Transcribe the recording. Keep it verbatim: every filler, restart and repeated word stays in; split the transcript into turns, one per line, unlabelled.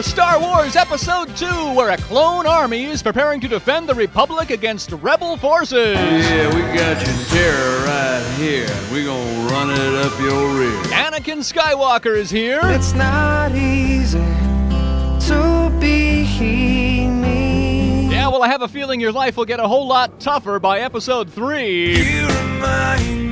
Star Wars Episode two, where a clone army is preparing to defend the Republic against rebel forces.
Yeah, we got your terror right here. We gonna run it up your rear.
Anakin Skywalker is here.
It's not easy to be me.
Yeah, well, I have a feeling your life will get a whole lot tougher by Episode three.
You remind